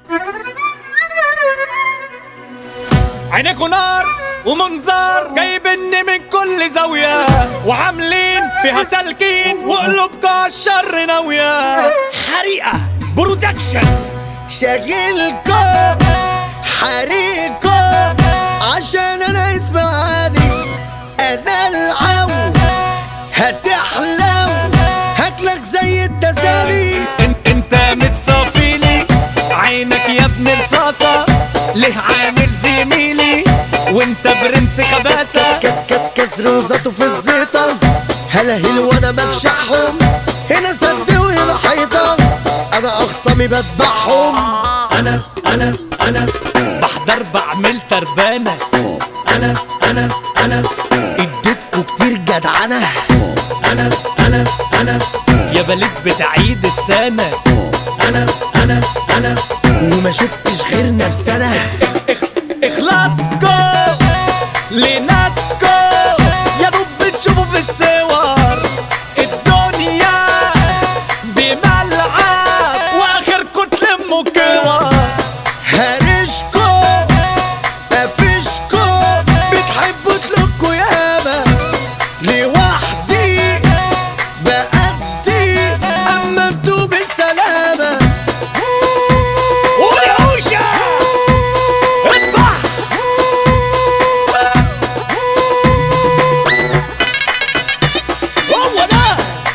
عينيكوا نار ومنظر جايبني من كل زاوية، وعاملين فيها سالكين وقلوبكوا عالشر ناوية. حريقة برودكشن شاغلكوا حريقكوا عشان انا اسمي عادي. انا العو هتحلو هاكلك زي التسالي. انت مش صافيلي عينك يا ابن رصاصة، ليه عامل زميلي وانت برنس خباثة. كت كسر وزاته في الزيطة، هلهل وانا بجشعهم. هنا سد وهنا حيطة، انا اخصامي بذبحهم. انا بحضر بعمل تربانة. انا اديتكوا كتير جدعنة. انا يا بلد بتعيد السنة. انا وما شفتش غير نفسنا. اخلاصكو لناسكو يا دوب بتشوفوا في الصور. الدنيا بملعب واخركوا تلموا كور. هرشكو قفشكو بتحبوا تلكوا ياما. لوحدي بأدي اما انتوا بالسلامة. قولي عوشة اذبح. هو ده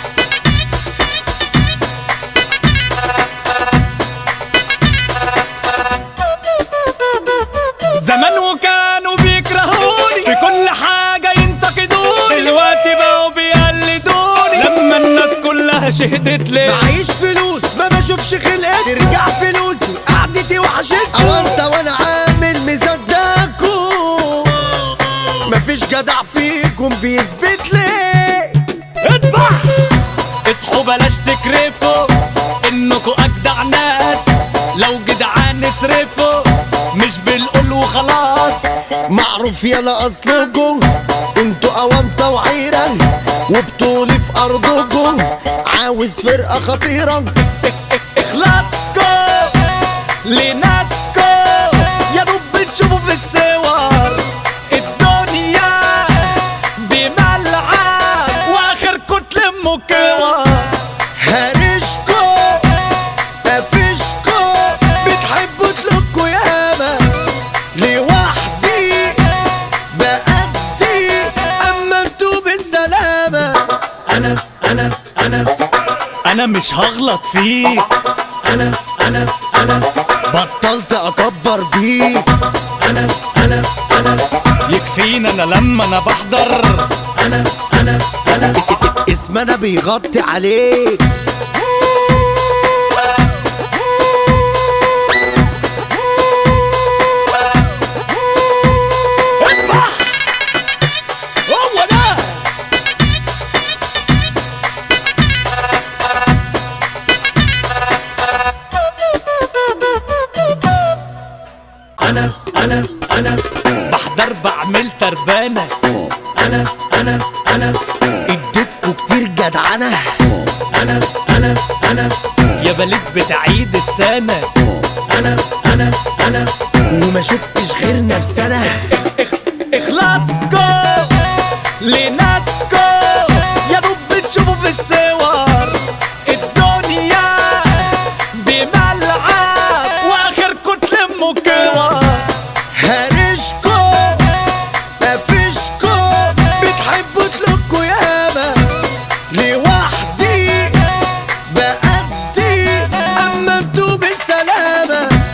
زمان وكانوا بيكرهوني في كل حاجة ينتقدوني، دلوقتي بقوا بيقلدوني لما الناس كلها شهدت لي. معيش فلوس ما بشوفش خلقتي، ترجع فلوسي قعدتي وحشتني. اوانت وانا عامل مصدقكوا، مفيش جدع فيكم بيثبت لي. اذبح. اصحوا بلاش تكرفوا انكوا اجدع ناس، لو جدعان اصرفوا مش بالقول وخلاص. معروف يلا اصلكم انتوا اوانطة وعيرة، وبطولي في ارضكم عاوز فرقة خطيرة. اخلاصكو لناسكو يا دوب بتشوفوا في الصور. الدنيا بملعب واخركوا تلموا كور. هرشكو قفشكو بتحبوا تلكوا ياما. لوحدي بأدي اما انتوا بالسلامة. انا مش هغلط فيك. انا بطلت اكبر بيك. يكفينا انا لما انا بحضر. اسمنا بيغطي عليك. اذبح. هو ده انا بحضر بعمل تربانة. اديتكوا كتير جدعنة. يا بلد بتعيد السنة. وما شفتش غير نفسنا. اخلاصكو لناسكو يا دوب بتشوفوا في الصور. الدنيا بملعب واخركوا تلموا كور.